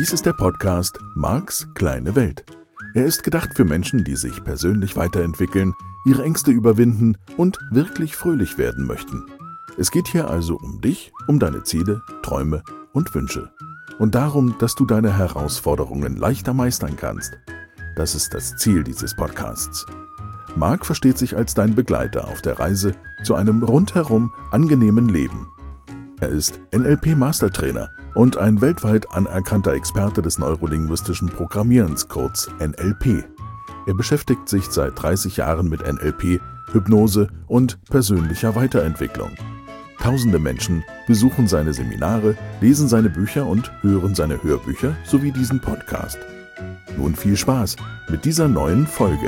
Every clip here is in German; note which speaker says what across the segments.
Speaker 1: Dies ist der Podcast Marks kleine Welt. Er ist gedacht für Menschen, die sich persönlich weiterentwickeln, ihre Ängste überwinden und wirklich fröhlich werden möchten. Es geht hier also um dich, um deine Ziele, Träume und Wünsche. Und darum, dass du deine Herausforderungen leichter meistern kannst. Das ist das Ziel dieses Podcasts. Mark versteht sich als dein Begleiter auf der Reise zu einem rundherum angenehmen Leben. Er ist NLP-Mastertrainer und ein weltweit anerkannter Experte des neurolinguistischen Programmierens, kurz NLP. Er beschäftigt sich seit 30 Jahren mit NLP, Hypnose und persönlicher Weiterentwicklung. Tausende Menschen besuchen seine Seminare, lesen seine Bücher und hören seine Hörbücher sowie diesen Podcast. Nun viel Spaß mit dieser neuen Folge.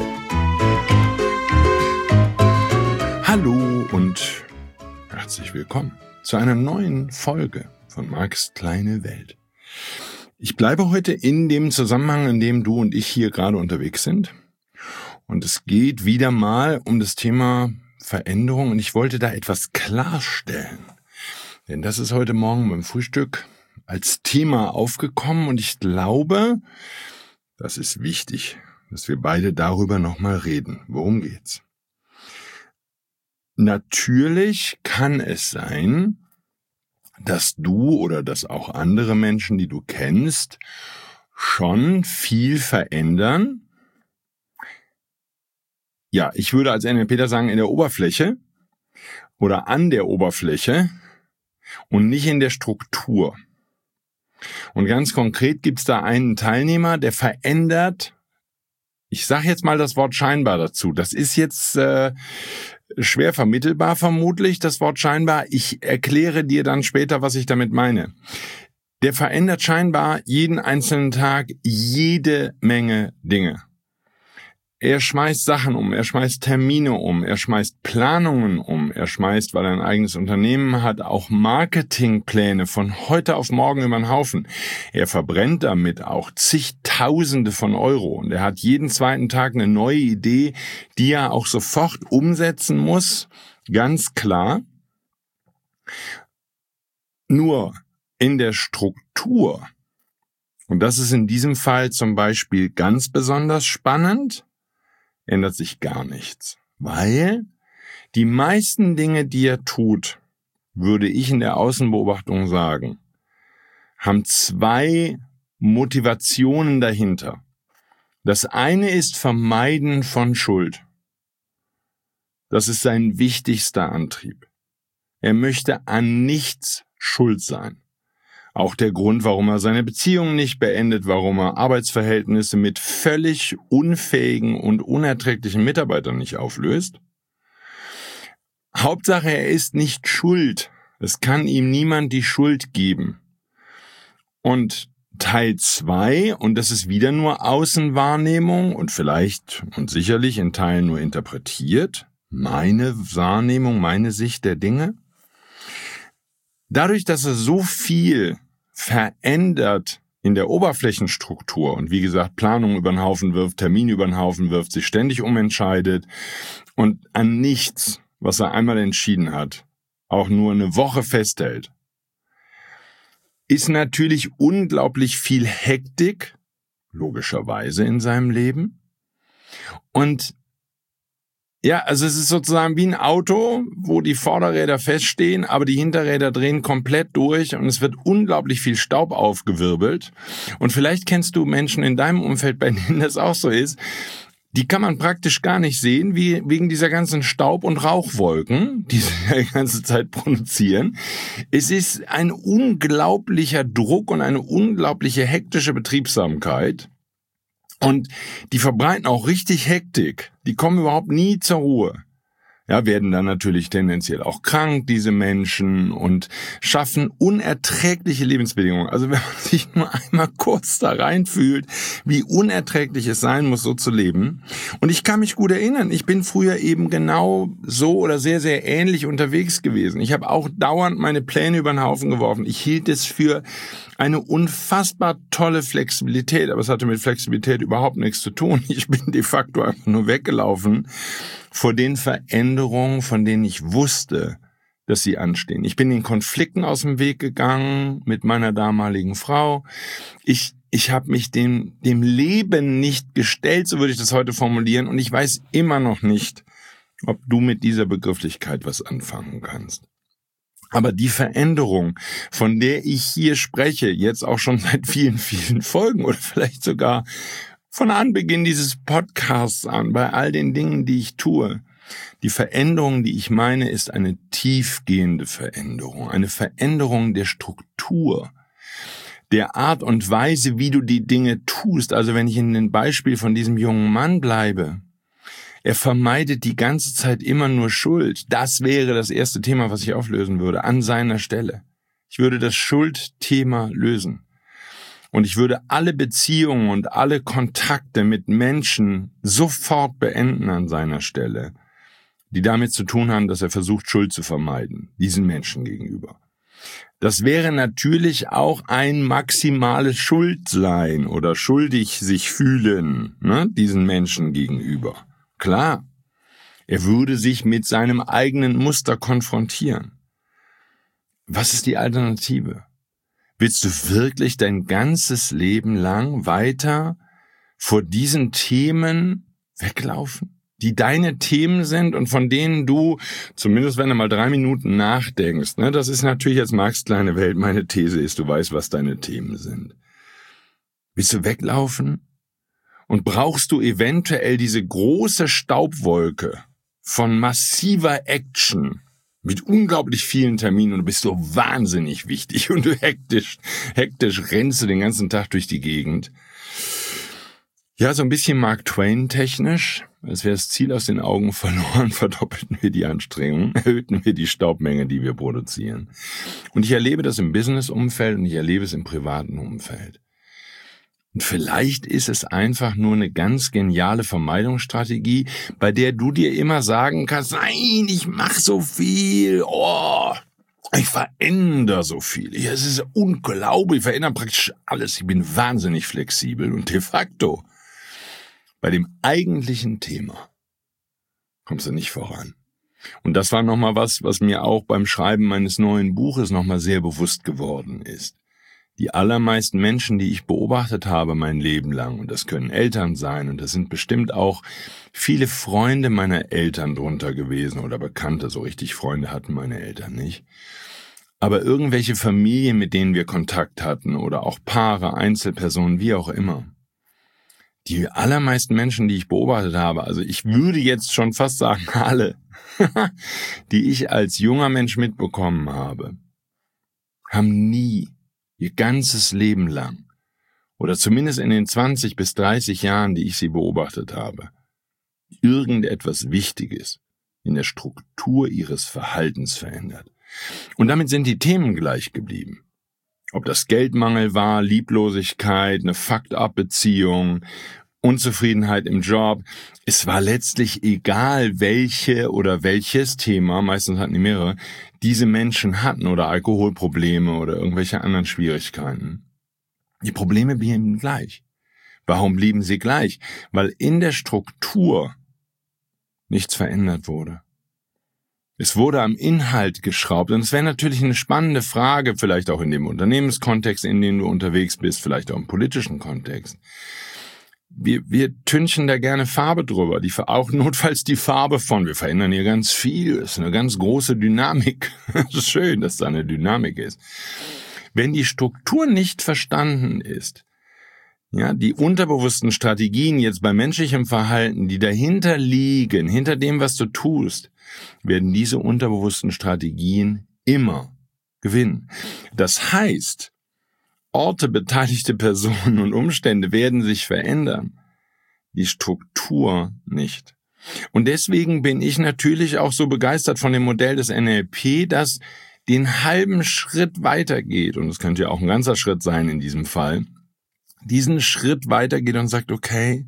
Speaker 2: Hallo und herzlich willkommen zu einer neuen Folge von Marks kleine Welt. Ich bleibe heute in dem Zusammenhang, in dem du und ich hier gerade unterwegs sind. Und es geht wieder mal um das Thema Veränderung und ich wollte da etwas klarstellen. Denn das ist heute Morgen beim Frühstück als Thema aufgekommen und ich glaube, das ist wichtig, dass wir beide darüber nochmal reden. Worum geht's? Natürlich kann es sein, dass du oder dass auch andere Menschen, die du kennst, schon viel verändern. Ja, ich würde als NLPler sagen, in der Oberfläche oder an der Oberfläche und nicht in der Struktur. Und ganz konkret gibt es da einen Teilnehmer, der verändert, ich sage jetzt mal das Wort scheinbar dazu. Das ist jetzt schwer vermittelbar vermutlich, das Wort scheinbar. Ich erkläre dir dann später, was ich damit meine. Der verändert scheinbar jeden einzelnen Tag jede Menge Dinge. Er schmeißt Sachen um, er schmeißt Termine um, er schmeißt Planungen um, er schmeißt, weil er ein eigenes Unternehmen hat, auch Marketingpläne von heute auf morgen über den Haufen. Er verbrennt damit auch zigtausende von Euro und er hat jeden zweiten Tag eine neue Idee, die er auch sofort umsetzen muss, ganz klar. Nur in der Struktur, und das ist in diesem Fall zum Beispiel ganz besonders spannend, ändert sich gar nichts. Weil die meisten Dinge, die er tut, würde ich in der Außenbeobachtung sagen, haben zwei Motivationen dahinter. Das eine ist Vermeiden von Schuld. Das ist sein wichtigster Antrieb. Er möchte an nichts schuld sein. Auch der Grund, warum er seine Beziehung nicht beendet, warum er Arbeitsverhältnisse mit völlig unfähigen und unerträglichen Mitarbeitern nicht auflöst. Hauptsache, er ist nicht schuld. Es kann ihm niemand die Schuld geben. Und Teil 2, und das ist wieder nur Außenwahrnehmung und vielleicht und sicherlich in Teilen nur interpretiert, meine Wahrnehmung, meine Sicht der Dinge. Dadurch, dass er so viel verändert in der Oberflächenstruktur und wie gesagt Planung über den Haufen wirft, Termine über den Haufen wirft, sich ständig umentscheidet und an nichts, was er einmal entschieden hat, auch nur eine Woche festhält, ist natürlich unglaublich viel Hektik, logischerweise in seinem Leben. Und ja, also es ist sozusagen wie ein Auto, wo die Vorderräder feststehen, aber die Hinterräder drehen komplett durch und es wird unglaublich viel Staub aufgewirbelt. Und vielleicht kennst du Menschen in deinem Umfeld, bei denen das auch so ist. Die kann man praktisch gar nicht sehen, wegen dieser ganzen Staub- und Rauchwolken, die sie die ganze Zeit produzieren. Es ist ein unglaublicher Druck und eine unglaubliche hektische Betriebsamkeit. Und die verbreiten auch richtig Hektik. Die kommen überhaupt nie zur Ruhe. Ja, werden dann natürlich tendenziell auch krank, diese Menschen, und schaffen unerträgliche Lebensbedingungen. Also wenn man sich nur einmal kurz da reinfühlt, wie unerträglich es sein muss, so zu leben. Und ich kann mich gut erinnern, ich bin früher eben genau so oder sehr, sehr ähnlich unterwegs gewesen. Ich habe auch dauernd meine Pläne über den Haufen geworfen. Ich hielt es für eine unfassbar tolle Flexibilität, aber es hatte mit Flexibilität überhaupt nichts zu tun. Ich bin de facto einfach nur weggelaufen vor den Veränderungen, von denen ich wusste, dass sie anstehen. Ich bin den Konflikten aus dem Weg gegangen mit meiner damaligen Frau. Ich Ich habe mich dem Leben nicht gestellt, so würde ich das heute formulieren, und ich weiß immer noch nicht, ob du mit dieser Begrifflichkeit was anfangen kannst. Aber die Veränderung, von der ich hier spreche, jetzt auch schon seit vielen, vielen Folgen oder vielleicht sogar von Anbeginn dieses Podcasts an, bei all den Dingen, die ich tue, die Veränderung, die ich meine, ist eine tiefgehende Veränderung, eine Veränderung der Struktur, der Art und Weise, wie du die Dinge tust. Also wenn ich in dem Beispiel von diesem jungen Mann bleibe, er vermeidet die ganze Zeit immer nur Schuld. Das wäre das erste Thema, was ich auflösen würde, an seiner Stelle. Ich würde das Schuldthema lösen. Und ich würde alle Beziehungen und alle Kontakte mit Menschen sofort beenden an seiner Stelle, die damit zu tun haben, dass er versucht, Schuld zu vermeiden, diesen Menschen gegenüber. Das wäre natürlich auch ein maximales Schuldsein oder schuldig sich fühlen, diesen Menschen gegenüber. Klar, er würde sich mit seinem eigenen Muster konfrontieren. Was ist die Alternative? Willst du wirklich dein ganzes Leben lang weiter vor diesen Themen weglaufen, die deine Themen sind und von denen du, zumindest wenn du mal 3 Minuten nachdenkst, das ist natürlich jetzt Marx' kleine Welt, meine These ist, du weißt, was deine Themen sind. Willst du weglaufen? Und brauchst du eventuell diese große Staubwolke von massiver Action mit unglaublich vielen Terminen und du bist so wahnsinnig wichtig und du hektisch rennst du den ganzen Tag durch die Gegend. Ja, so ein bisschen Mark Twain technisch. Als wäre das Ziel aus den Augen verloren, verdoppelten wir die Anstrengung, erhöhten wir die Staubmenge, die wir produzieren. Und ich erlebe das im Business-Umfeld und ich erlebe es im privaten Umfeld. Und vielleicht ist es einfach nur eine ganz geniale Vermeidungsstrategie, bei der du dir immer sagen kannst, nein, ich mache so viel, ich verändere so viel. Es ist unglaublich, ich verändere praktisch alles. Ich bin wahnsinnig flexibel und de facto bei dem eigentlichen Thema kommst du nicht voran. Und das war nochmal was mir auch beim Schreiben meines neuen Buches nochmal sehr bewusst geworden ist. Die allermeisten Menschen, die ich beobachtet habe mein Leben lang, und das können Eltern sein, und das sind bestimmt auch viele Freunde meiner Eltern drunter gewesen oder Bekannte, so richtig Freunde hatten meine Eltern nicht. Aber irgendwelche Familien, mit denen wir Kontakt hatten oder auch Paare, Einzelpersonen, wie auch immer. Die allermeisten Menschen, die ich beobachtet habe, also ich würde jetzt schon fast sagen alle, die ich als junger Mensch mitbekommen habe, haben nie ihr ganzes Leben lang oder zumindest in den 20 bis 30 Jahren, die ich sie beobachtet habe, irgendetwas Wichtiges in der Struktur ihres Verhaltens verändert. Und damit sind die Themen gleich geblieben. Ob das Geldmangel war, Lieblosigkeit, eine Fucked-up-Beziehung, Unzufriedenheit im Job. Es war letztlich egal, welche oder welches Thema, meistens hatten die mehrere, diese Menschen hatten oder Alkoholprobleme oder irgendwelche anderen Schwierigkeiten. Die Probleme blieben gleich. Warum blieben sie gleich? Weil in der Struktur nichts verändert wurde. Es wurde am Inhalt geschraubt und es wäre natürlich eine spannende Frage, vielleicht auch in dem Unternehmenskontext, in dem du unterwegs bist, vielleicht auch im politischen Kontext. Wir tünchen da gerne Farbe drüber, auch notfalls die Farbe von, wir verändern hier ganz viel, das ist eine ganz große Dynamik. Es ist schön, dass da eine Dynamik ist. Wenn die Struktur nicht verstanden ist, ja, die unterbewussten Strategien jetzt bei menschlichem Verhalten, die dahinter liegen, hinter dem, was du tust, werden diese unterbewussten Strategien immer gewinnen. Das heißt, Orte, beteiligte Personen und Umstände werden sich verändern, die Struktur nicht. Und deswegen bin ich natürlich auch so begeistert von dem Modell des NLP, das den halben Schritt weitergeht, und es könnte ja auch ein ganzer Schritt sein in diesem Fall, diesen Schritt weitergeht und sagt, okay,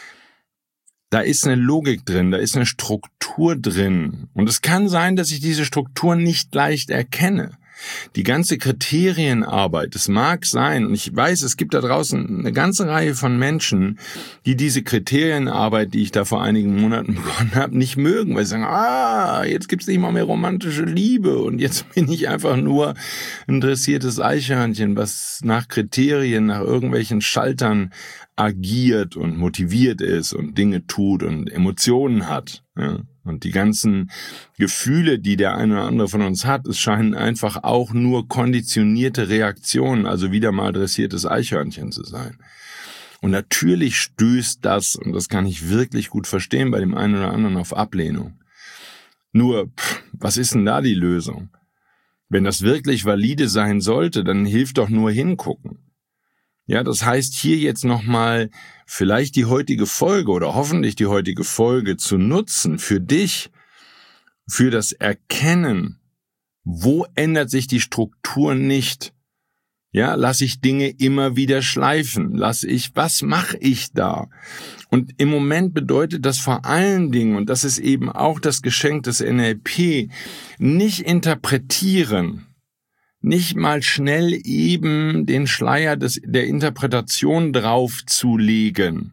Speaker 2: da ist eine Logik drin, da ist eine Struktur drin. Und es kann sein, dass ich diese Struktur nicht leicht erkenne. Die ganze Kriterienarbeit, es mag sein, und ich weiß, es gibt da draußen eine ganze Reihe von Menschen, die diese Kriterienarbeit, die ich da vor einigen Monaten begonnen habe, nicht mögen, weil sie sagen, jetzt gibt's nicht mal mehr romantische Liebe und jetzt bin ich einfach nur ein dressiertes Eichhörnchen, was nach Kriterien, nach irgendwelchen Schaltern agiert und motiviert ist und Dinge tut und Emotionen hat. Ja. Und die ganzen Gefühle, die der eine oder andere von uns hat, es scheinen einfach auch nur konditionierte Reaktionen, also wieder mal dressiertes Eichhörnchen zu sein. Und natürlich stößt das, und das kann ich wirklich gut verstehen, bei dem einen oder anderen auf Ablehnung. Nur, was ist denn da die Lösung? Wenn das wirklich valide sein sollte, dann hilft doch nur hingucken. Ja, das heißt, hier jetzt nochmal vielleicht die heutige Folge oder hoffentlich die heutige Folge zu nutzen für dich, für das Erkennen, wo ändert sich die Struktur nicht? Ja, lasse ich Dinge immer wieder schleifen? Was mache ich da? Und im Moment bedeutet das vor allen Dingen, und das ist eben auch das Geschenk des NLP, nicht interpretieren. Nicht mal schnell eben den Schleier der Interpretation draufzulegen.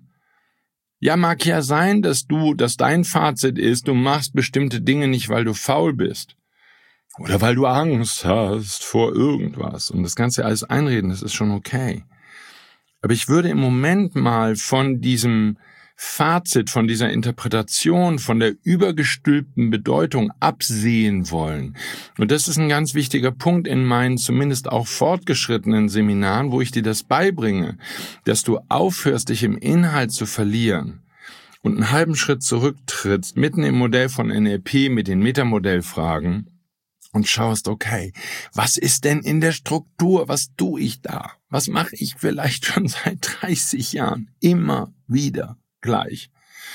Speaker 2: Ja, mag ja sein, dass dein Fazit ist, du machst bestimmte Dinge nicht, weil du faul bist. Oder weil du Angst hast vor irgendwas. Und das kannst du alles einreden, das ist schon okay. Aber ich würde im Moment mal von diesem Fazit, von dieser Interpretation, von der übergestülpten Bedeutung absehen wollen. Und das ist ein ganz wichtiger Punkt in meinen zumindest auch fortgeschrittenen Seminaren, wo ich dir das beibringe, dass du aufhörst, dich im Inhalt zu verlieren und einen halben Schritt zurücktrittst, mitten im Modell von NLP mit den Metamodellfragen und schaust, okay, was ist denn in der Struktur, was tue ich da? Was mache ich vielleicht schon seit 30 Jahren? Immer wieder gleich.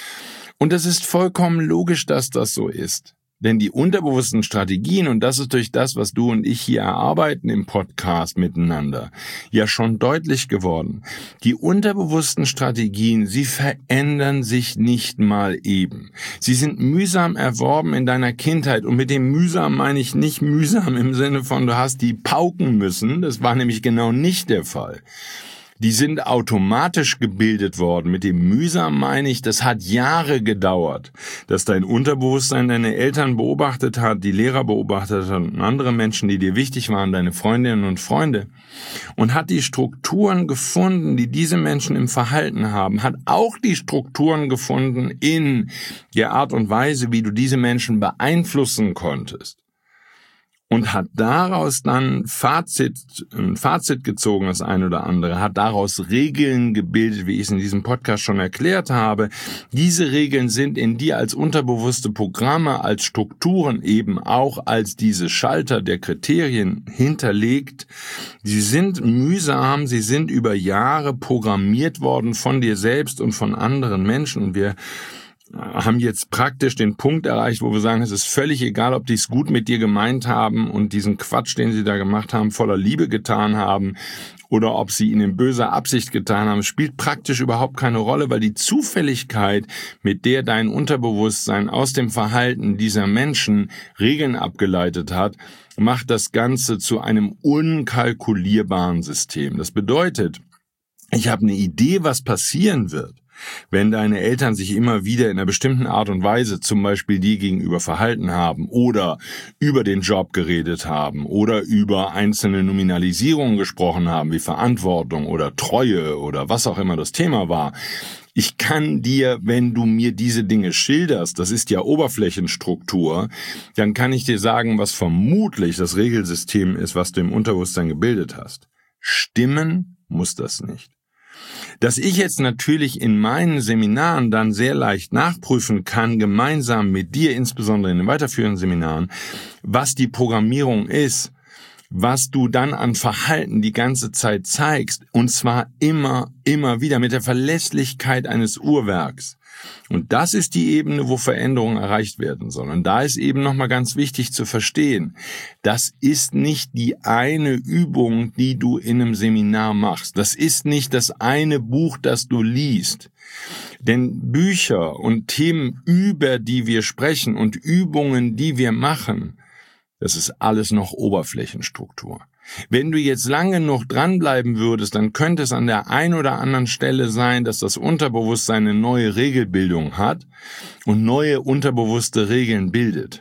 Speaker 2: Und es ist vollkommen logisch, dass das so ist. Denn die unterbewussten Strategien, und das ist durch das, was du und ich hier erarbeiten im Podcast miteinander, ja schon deutlich geworden. Die unterbewussten Strategien, sie verändern sich nicht mal eben. Sie sind mühsam erworben in deiner Kindheit. Und mit dem mühsam meine ich nicht mühsam im Sinne von, du hast die pauken müssen. Das war nämlich genau nicht der Fall. Die sind automatisch gebildet worden. Mit dem mühsam meine ich, das hat Jahre gedauert, dass dein Unterbewusstsein deine Eltern beobachtet hat, die Lehrer beobachtet hat und andere Menschen, die dir wichtig waren, deine Freundinnen und Freunde, und hat die Strukturen gefunden, die diese Menschen im Verhalten haben, hat auch die Strukturen gefunden in der Art und Weise, wie du diese Menschen beeinflussen konntest. Und hat daraus dann ein Fazit gezogen, das eine oder andere, hat daraus Regeln gebildet, wie ich es in diesem Podcast schon erklärt habe. Diese Regeln sind in dir als unterbewusste Programme, als Strukturen eben auch als diese Schalter der Kriterien hinterlegt. Sie sind mühsam, sie sind über Jahre programmiert worden von dir selbst und von anderen Menschen, und wir haben jetzt praktisch den Punkt erreicht, wo wir sagen, es ist völlig egal, ob die es gut mit dir gemeint haben und diesen Quatsch, den sie da gemacht haben, voller Liebe getan haben, oder ob sie ihn in böser Absicht getan haben, spielt praktisch überhaupt keine Rolle, weil die Zufälligkeit, mit der dein Unterbewusstsein aus dem Verhalten dieser Menschen Regeln abgeleitet hat, macht das Ganze zu einem unkalkulierbaren System. Das bedeutet, ich habe eine Idee, was passieren wird, wenn deine Eltern sich immer wieder in einer bestimmten Art und Weise zum Beispiel dir gegenüber verhalten haben oder über den Job geredet haben oder über einzelne Nominalisierungen gesprochen haben, wie Verantwortung oder Treue oder was auch immer das Thema war. Ich kann dir, wenn du mir diese Dinge schilderst, das ist ja Oberflächenstruktur, dann kann ich dir sagen, was vermutlich das Regelsystem ist, was du im Unterbewusstsein gebildet hast. Stimmen muss das nicht. Dass ich jetzt natürlich in meinen Seminaren dann sehr leicht nachprüfen kann, gemeinsam mit dir, insbesondere in den weiterführenden Seminaren, was die Programmierung ist, was du dann an Verhalten die ganze Zeit zeigst, und zwar immer wieder mit der Verlässlichkeit eines Uhrwerks. Und das ist die Ebene, wo Veränderungen erreicht werden sollen. Und da ist eben nochmal ganz wichtig zu verstehen, das ist nicht die eine Übung, die du in einem Seminar machst. Das ist nicht das eine Buch, das du liest. Denn Bücher und Themen, über die wir sprechen und Übungen, die wir machen, Das ist alles noch Oberflächenstruktur. Wenn du jetzt lange noch dranbleiben würdest, dann könnte es an der einen oder anderen Stelle sein, dass das Unterbewusstsein eine neue Regelbildung hat und neue unterbewusste Regeln bildet.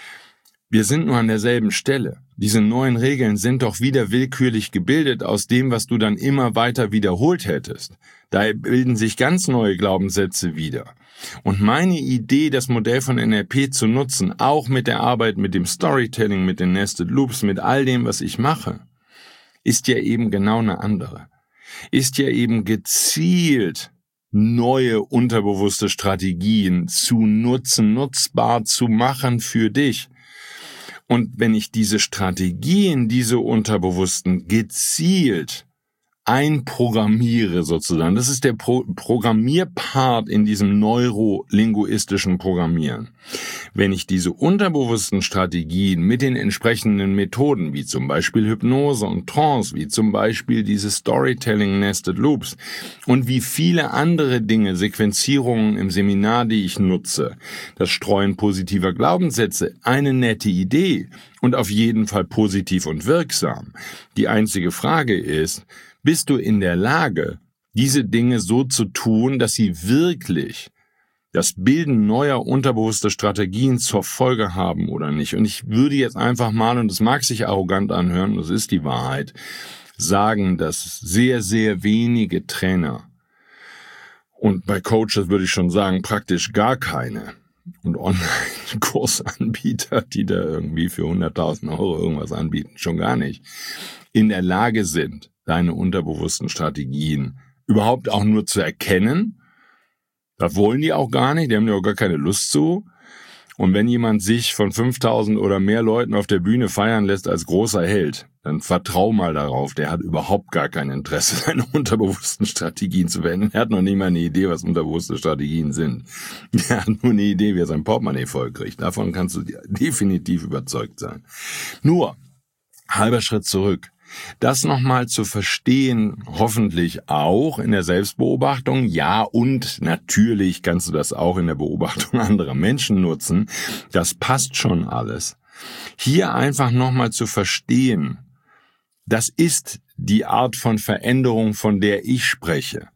Speaker 2: Wir sind nur an derselben Stelle. Diese neuen Regeln sind doch wieder willkürlich gebildet aus dem, was du dann immer weiter wiederholt hättest. Da bilden sich ganz neue Glaubenssätze wieder. Und meine Idee, das Modell von NLP zu nutzen, auch mit der Arbeit mit dem Storytelling, mit den Nested Loops, mit all dem, was ich mache, ist ja eben genau eine andere. Ist ja eben gezielt neue unterbewusste Strategien zu nutzen, nutzbar zu machen für dich. Und wenn ich diese Strategien, diese Unterbewussten gezielt einprogrammiere sozusagen, das ist der Programmierpart in diesem neurolinguistischen Programmieren. Wenn ich diese unterbewussten Strategien mit den entsprechenden Methoden, wie zum Beispiel Hypnose und Trance, wie zum Beispiel diese Storytelling Nested Loops und wie viele andere Dinge, Sequenzierungen im Seminar, die ich nutze, das Streuen positiver Glaubenssätze, eine nette Idee und auf jeden Fall positiv und wirksam. Die einzige Frage ist, bist du in der Lage, diese Dinge so zu tun, dass sie wirklich das Bilden neuer unterbewusster Strategien zur Folge haben oder nicht? Und ich würde jetzt einfach mal, und das mag sich arrogant anhören, das ist die Wahrheit, sagen, dass sehr, sehr wenige Trainer und bei Coaches würde ich schon sagen, praktisch gar keine und Online-Kursanbieter, die da irgendwie für 100.000 Euro irgendwas anbieten, schon gar nicht, in der Lage sind, deine unterbewussten Strategien überhaupt auch nur zu erkennen. Das wollen die auch gar nicht, die haben ja auch gar keine Lust zu. Und wenn jemand sich von 5.000 oder mehr Leuten auf der Bühne feiern lässt als großer Held, dann vertrau mal darauf, der hat überhaupt gar kein Interesse, seine unterbewussten Strategien zu verändern. Er hat noch nicht mal eine Idee, was unterbewusste Strategien sind. Er hat nur eine Idee, wie er sein Portemonnaie vollkriegt. Davon kannst du definitiv überzeugt sein. Nur, halber Schritt zurück. Das nochmal zu verstehen, hoffentlich auch in der Selbstbeobachtung, ja, und natürlich kannst du das auch in der Beobachtung anderer Menschen nutzen, das passt schon alles. Hier einfach nochmal zu verstehen, das ist die Art von Veränderung, von der ich spreche.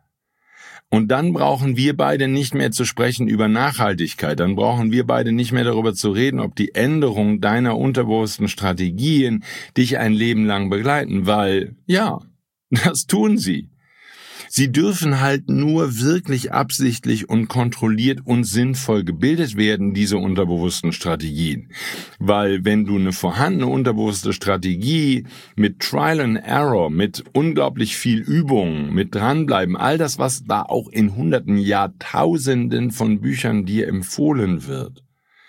Speaker 2: Und dann brauchen wir beide nicht mehr zu sprechen über Nachhaltigkeit. Dann brauchen wir beide nicht mehr darüber zu reden, ob die Änderung deiner unterbewussten Strategien dich ein Leben lang begleiten, weil, ja, das tun sie. Sie dürfen halt nur wirklich absichtlich und kontrolliert und sinnvoll gebildet werden, diese unterbewussten Strategien. Weil wenn du eine vorhandene unterbewusste Strategie mit Trial and Error, mit unglaublich viel Übung, mit dranbleiben, all das, was da auch in Hunderten, Jahrtausenden von Büchern dir empfohlen wird,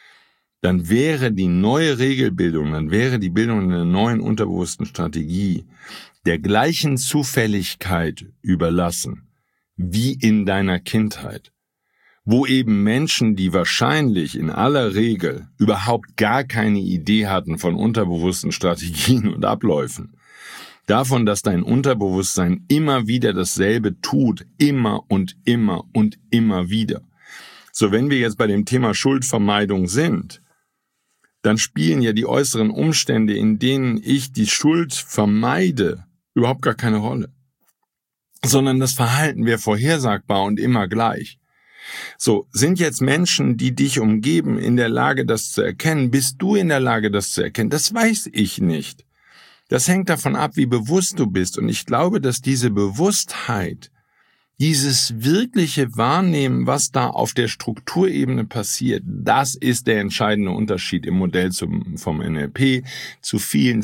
Speaker 2: dann wäre die neue Regelbildung, dann wäre die Bildung einer neuen unterbewussten Strategie der gleichen Zufälligkeit überlassen wie in deiner Kindheit, wo eben Menschen, die wahrscheinlich in aller Regel überhaupt gar keine Idee hatten von unterbewussten Strategien und Abläufen, davon, dass dein Unterbewusstsein immer wieder dasselbe tut, immer und immer und immer wieder. So, wenn wir jetzt bei dem Thema Schuldvermeidung sind, dann spielen ja die äußeren Umstände, in denen ich die Schuld vermeide, überhaupt gar keine Rolle. Sondern das Verhalten wäre vorhersagbar und immer gleich. So, sind jetzt Menschen, die dich umgeben, in der Lage, das zu erkennen? Bist du in der Lage, das zu erkennen? Das weiß ich nicht. Das hängt davon ab, wie bewusst du bist. Und ich glaube, dass diese Bewusstheit, dieses wirkliche Wahrnehmen, was da auf der Strukturebene passiert, das ist der entscheidende Unterschied im Modell vom NLP zu vielen,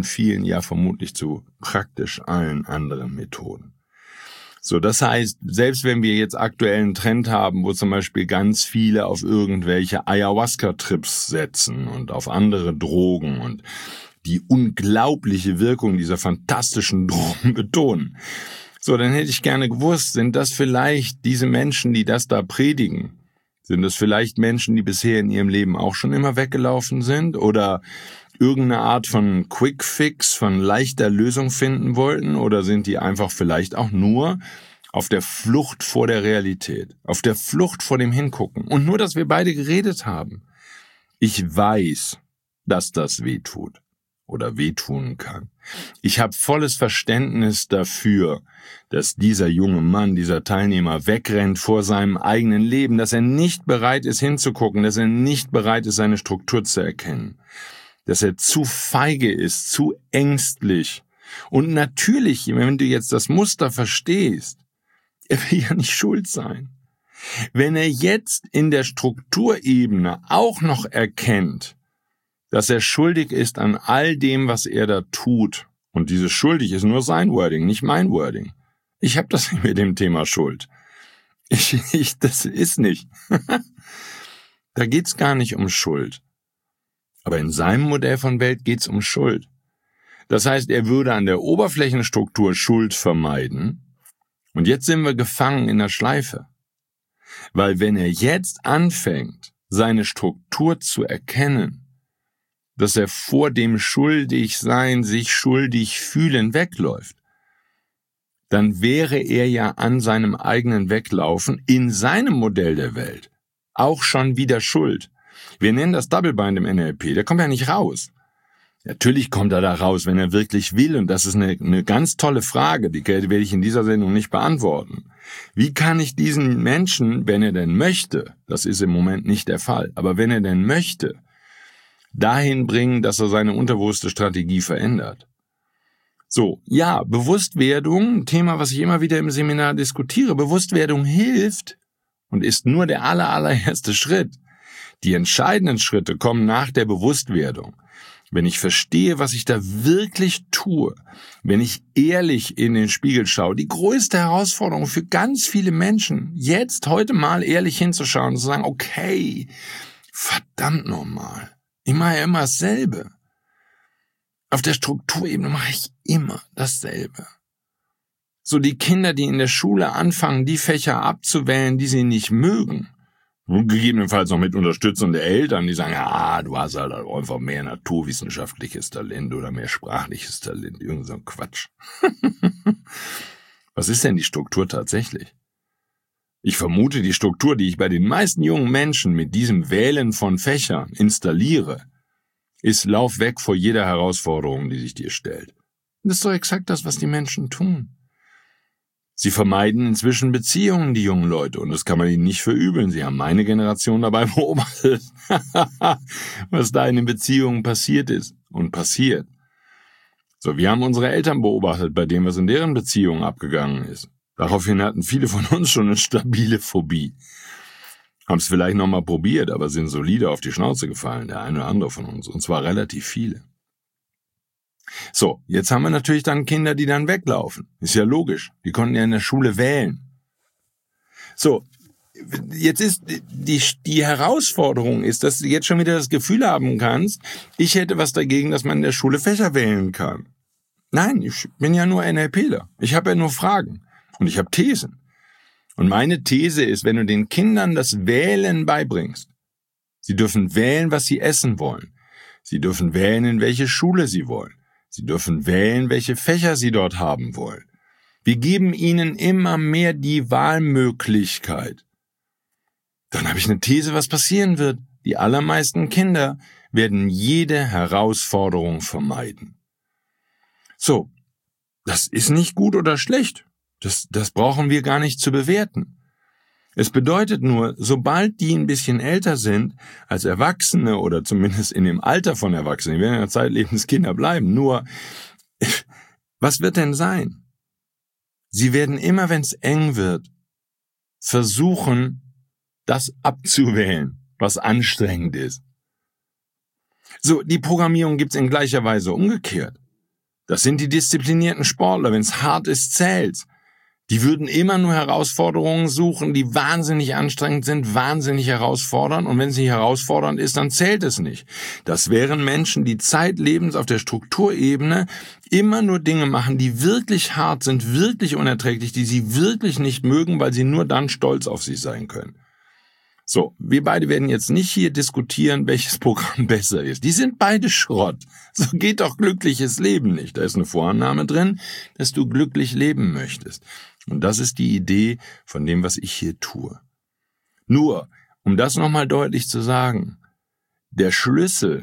Speaker 2: ja vermutlich zu praktisch allen anderen Methoden. So, das heißt, selbst wenn wir jetzt aktuellen Trend haben, wo zum Beispiel ganz viele auf irgendwelche Ayahuasca-Trips setzen und auf andere Drogen und die unglaubliche Wirkung dieser fantastischen Drogen betonen, so, dann hätte ich gerne gewusst, sind das vielleicht diese Menschen, die das da predigen? Sind das vielleicht Menschen, die bisher in ihrem Leben auch schon immer weggelaufen sind? Oder irgendeine Art von Quick-Fix, von leichter Lösung finden wollten? Oder sind die einfach vielleicht auch nur auf der Flucht vor der Realität? Auf der Flucht vor dem Hingucken? Und nur, dass wir beide geredet haben. Ich weiß, dass das wehtut oder wehtun kann. Ich habe volles Verständnis dafür, dass dieser junge Mann, dieser Teilnehmer wegrennt vor seinem eigenen Leben, dass er nicht bereit ist hinzugucken, dass er nicht bereit ist, seine Struktur zu erkennen, dass er zu feige ist, zu ängstlich. Und natürlich, wenn du jetzt das Muster verstehst, er will ja nicht schuld sein. Wenn er jetzt in der Strukturebene auch noch erkennt, dass er schuldig ist an all dem, was er da tut, und dieses schuldig ist nur sein Wording, nicht mein Wording. Ich habe das nicht mit dem Thema Schuld. Das ist nicht. Da geht's gar nicht um Schuld. Aber in seinem Modell von Welt geht's um Schuld. Das heißt, er würde an der Oberflächenstruktur Schuld vermeiden. Und jetzt sind wir gefangen in der Schleife. Weil wenn er jetzt anfängt, seine Struktur zu erkennen, dass er vor dem Schuldigsein, sich schuldig fühlen, wegläuft, dann wäre er ja an seinem eigenen Weglaufen in seinem Modell der Welt auch schon wieder schuld. Wir nennen das Double Bind im NLP, der kommt ja nicht raus. Natürlich kommt er da raus, wenn er wirklich will, und das ist eine ganz tolle Frage, die werde ich in dieser Sendung nicht beantworten. Wie kann ich diesen Menschen, wenn er denn möchte, das ist im Moment nicht der Fall, aber wenn er denn möchte, dahin bringen, dass er seine unterbewusste Strategie verändert? So, ja, Bewusstwerdung, ein Thema, was ich immer wieder im Seminar diskutiere, Bewusstwerdung hilft und ist nur der allererste Schritt. Die entscheidenden Schritte kommen nach der Bewusstwerdung. Wenn ich verstehe, was ich da wirklich tue, wenn ich ehrlich in den Spiegel schaue, die größte Herausforderung für ganz viele Menschen, jetzt, heute mal ehrlich hinzuschauen und zu sagen, okay, verdammt nochmal, ich mache ja immer dasselbe. Auf der Strukturebene mache ich immer dasselbe. So die Kinder, die in der Schule anfangen, die Fächer abzuwählen, die sie nicht mögen, und gegebenenfalls noch mit Unterstützung der Eltern, die sagen, ja, du hast halt einfach mehr naturwissenschaftliches Talent oder mehr sprachliches Talent, irgend so ein Quatsch. Was ist denn die Struktur tatsächlich? Ich vermute, die Struktur, die ich bei den meisten jungen Menschen mit diesem Wählen von Fächern installiere, ist lauf weg vor jeder Herausforderung, die sich dir stellt. Das ist doch exakt das, was die Menschen tun. Sie vermeiden inzwischen Beziehungen, die jungen Leute, und das kann man ihnen nicht verübeln. Sie haben meine Generation dabei beobachtet, was da in den Beziehungen passiert ist und passiert. So, wir haben unsere Eltern beobachtet, bei dem, was in deren Beziehungen abgegangen ist. Daraufhin hatten viele von uns schon eine stabile Phobie. Haben es vielleicht nochmal probiert, aber sind solide auf die Schnauze gefallen, der eine oder andere von uns, und zwar relativ viele. So, jetzt haben wir natürlich dann Kinder, die dann weglaufen. Ist ja logisch. Die konnten ja in der Schule wählen. So, jetzt ist die Herausforderung ist, dass du jetzt schon wieder das Gefühl haben kannst, ich hätte was dagegen, dass man in der Schule Fächer wählen kann. Nein, ich bin ja nur NLPler. Ich habe ja nur Fragen. Und ich habe Thesen. Und meine These ist, wenn du den Kindern das Wählen beibringst, sie dürfen wählen, was sie essen wollen. Sie dürfen wählen, in welche Schule sie wollen. Sie dürfen wählen, welche Fächer sie dort haben wollen. Wir geben ihnen immer mehr die Wahlmöglichkeit. Dann habe ich eine These, was passieren wird. Die allermeisten Kinder werden jede Herausforderung vermeiden. So, das ist nicht gut oder schlecht. Das brauchen wir gar nicht zu bewerten. Es bedeutet nur, sobald die ein bisschen älter sind, als Erwachsene oder zumindest in dem Alter von Erwachsenen, die werden ja zeitlebens Kinder bleiben, nur, was wird denn sein? Sie werden immer, wenn es eng wird, versuchen, das abzuwählen, was anstrengend ist. So, die Programmierung gibt's in gleicher Weise umgekehrt. Das sind die disziplinierten Sportler, wenn's hart ist, zählt's. Die würden immer nur Herausforderungen suchen, die wahnsinnig anstrengend sind, wahnsinnig herausfordernd, und wenn sie herausfordernd ist, dann zählt es nicht. Das wären Menschen, die zeitlebens auf der Strukturebene immer nur Dinge machen, die wirklich hart sind, wirklich unerträglich, die sie wirklich nicht mögen, weil sie nur dann stolz auf sich sein können. So, wir beide werden jetzt nicht hier diskutieren, welches Programm besser ist. Die sind beide Schrott. So geht doch glückliches Leben nicht. Da ist eine Vorannahme drin, dass du glücklich leben möchtest. Und das ist die Idee von dem, was ich hier tue. Nur, um das nochmal deutlich zu sagen, der Schlüssel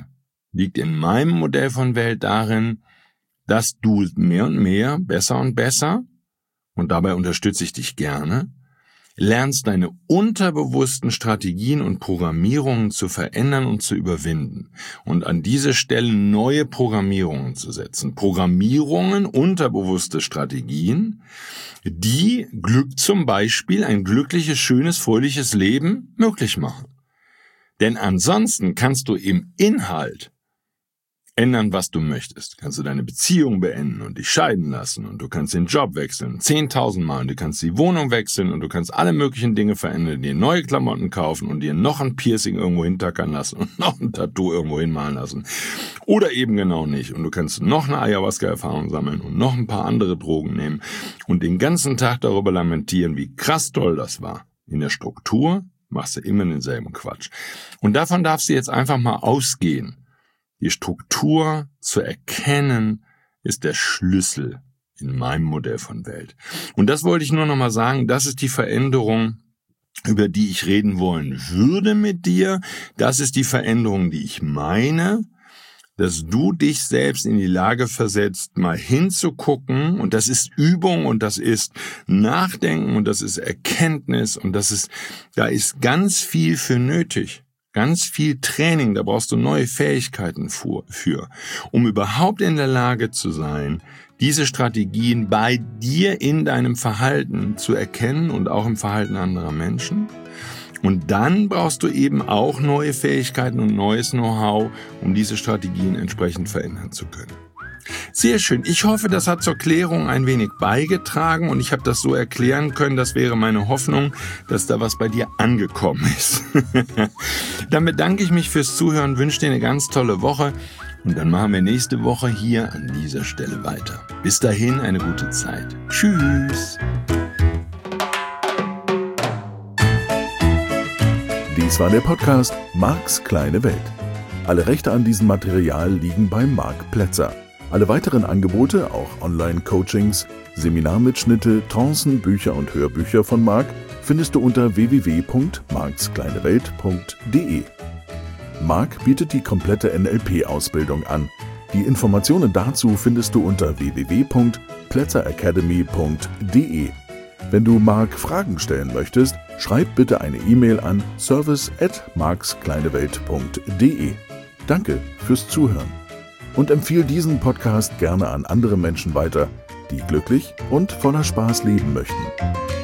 Speaker 2: liegt in meinem Modell von Welt darin, dass du mehr und mehr, besser und besser, und dabei unterstütze ich dich gerne, lernst deine unterbewussten Strategien und Programmierungen zu verändern und zu überwinden und an diese Stelle neue Programmierungen zu setzen. Programmierungen, unterbewusste Strategien, die zum Beispiel ein glückliches, schönes, fröhliches Leben möglich machen. Denn ansonsten kannst du im Inhalt ändern, was du möchtest. Kannst du deine Beziehung beenden und dich scheiden lassen und du kannst den Job wechseln, 10.000 Mal, und du kannst die Wohnung wechseln und du kannst alle möglichen Dinge verändern, dir neue Klamotten kaufen und dir noch ein Piercing irgendwo hintackern lassen und noch ein Tattoo irgendwo hinmalen lassen. Oder eben genau nicht. Und du kannst noch eine Ayahuasca-Erfahrung sammeln und noch ein paar andere Drogen nehmen und den ganzen Tag darüber lamentieren, wie krass toll das war. In der Struktur machst du immer denselben Quatsch. Und davon darfst du jetzt einfach mal ausgehen. Die Struktur zu erkennen, ist der Schlüssel in meinem Modell von Welt. Und das wollte ich nur noch mal sagen, das ist die Veränderung, über die ich reden wollen würde mit dir. Das ist die Veränderung, die ich meine, dass du dich selbst in die Lage versetzt, mal hinzugucken, und das ist Übung und das ist Nachdenken und das ist Erkenntnis und da ist ganz viel für nötig. Ganz viel Training, da brauchst du neue Fähigkeiten für, um überhaupt in der Lage zu sein, diese Strategien bei dir in deinem Verhalten zu erkennen und auch im Verhalten anderer Menschen. Und dann brauchst du eben auch neue Fähigkeiten und neues Know-how, um diese Strategien entsprechend verändern zu können. Sehr schön. Ich hoffe, das hat zur Klärung ein wenig beigetragen und ich habe das so erklären können. Das wäre meine Hoffnung, dass da was bei dir angekommen ist. Dann bedanke ich mich fürs Zuhören, wünsche dir eine ganz tolle Woche und dann machen wir nächste Woche hier an dieser Stelle weiter. Bis dahin eine gute Zeit. Tschüss.
Speaker 1: Dies war der Podcast Marks kleine Welt. Alle Rechte an diesem Material liegen bei Marc Plätzer. Alle weiteren Angebote, auch Online-Coachings, Seminarmitschnitte, Trancen, Bücher und Hörbücher von Marc findest du unter www.markskleinewelt.de. Marc bietet die komplette NLP-Ausbildung an. Die Informationen dazu findest du unter www.plätzeracademy.de. Wenn du Marc Fragen stellen möchtest, schreib bitte eine E-Mail an service@markskleinewelt.de. Danke fürs Zuhören. Und empfehle diesen Podcast gerne an andere Menschen weiter, die glücklich und voller Spaß leben möchten.